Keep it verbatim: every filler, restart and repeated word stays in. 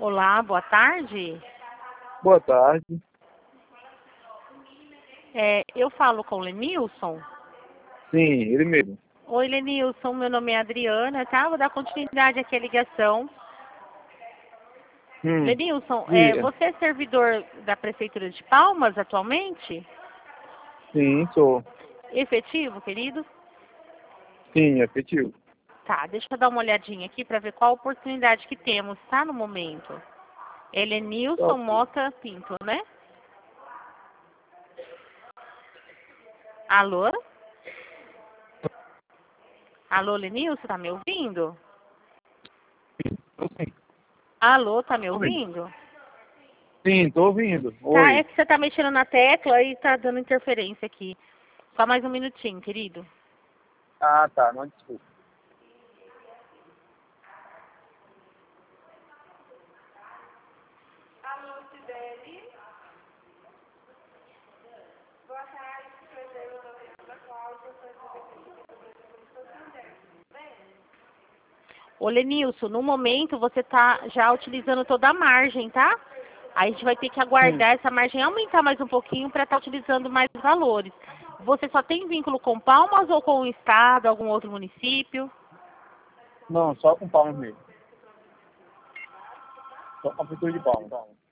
Olá, boa tarde. Boa tarde. É, eu falo com o Lenilson. Sim, ele mesmo. Oi, Lenilson, meu nome é Adriana, tá? Vou dar continuidade aqui à ligação. Hum, Lenilson, é, diga. você é servidor da Prefeitura de Palmas atualmente? Sim, sou. Efetivo, querido? Sim, efetivo. Tá, deixa eu dar uma olhadinha aqui para ver qual oportunidade que temos, tá? No momento. Ele é Nilson Ok. Mota Pinto, né? Alô? Alô, Lenilson, tá me ouvindo? Tô sim. Alô, tá me Tô ouvindo. ouvindo? Sim, tô ouvindo. Tá, é Oi. que você tá mexendo na tecla e tá dando interferência aqui. Só mais um minutinho, querido. Ah, tá. Não, desculpa. Ô, Lenilson, no momento você tá já utilizando toda a margem, tá? Aí a gente vai ter que Sim. aguardar essa margem aumentar mais um pouquinho para estar utilizando mais valores. Você só tem vínculo com Palmas ou com o Estado, algum outro município? Não, só com palmas mesmo. Só com a prefeitura de palmas.